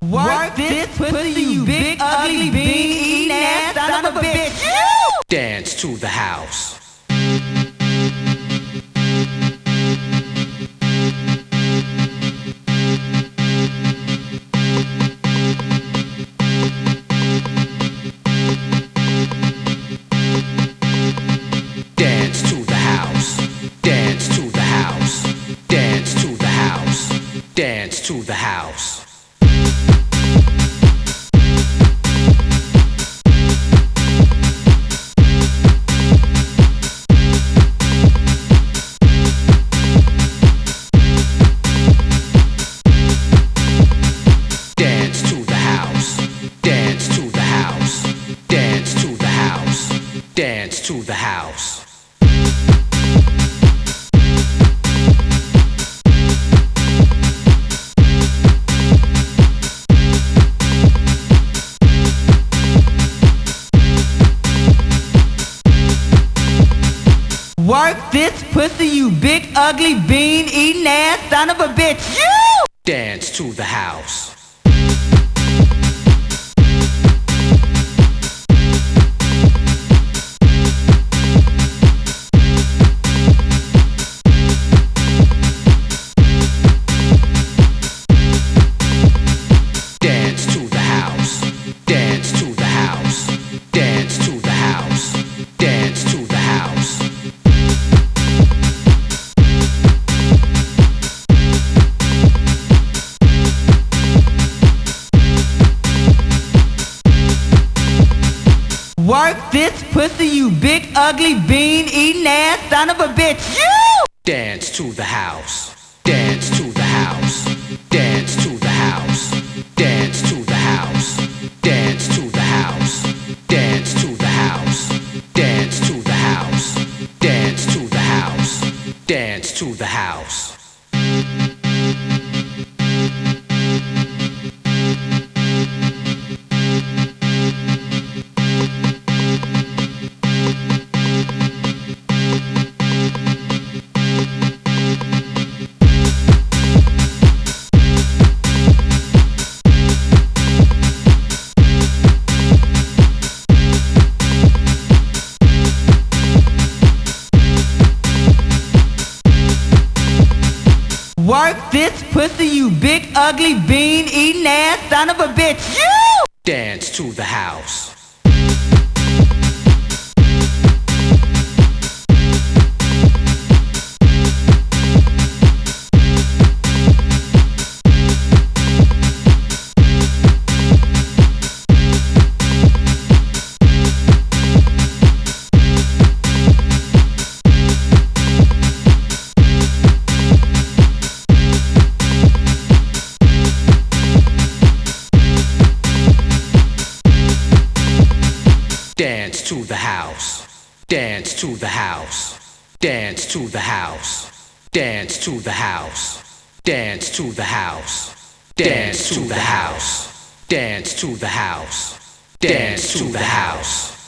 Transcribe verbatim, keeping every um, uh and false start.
Work this pussy, you big ugly bean eating ass son of a bitch. Dance to the house. Dance to the house. Dance to the house. Dance to the house. Dance to the house. Dance to the house. Dance to the house. Dance to the house. Dance to the house. Work this pussy, you big ugly bean eating ass son of a bitch. Dance to the house. Dance to the house. Dance to the house. Dance to the house. Dance to the house. Work this pussy, you big ugly bean eating ass son of a bitch. Dance to the house. Dance to the house. Dance to the house. Dance to the house. Dance to the house. Dance to the house. Dance to the house. Dance to the house. Dance to the house. Work this pussy, you big ugly bean eating ass son of a bitch. Dance to the house. Dance to the house. Dance to the house. Dance to the house. Dance to the house. Dance to the house. Dance to the house. Dance to the house. Dance to the house.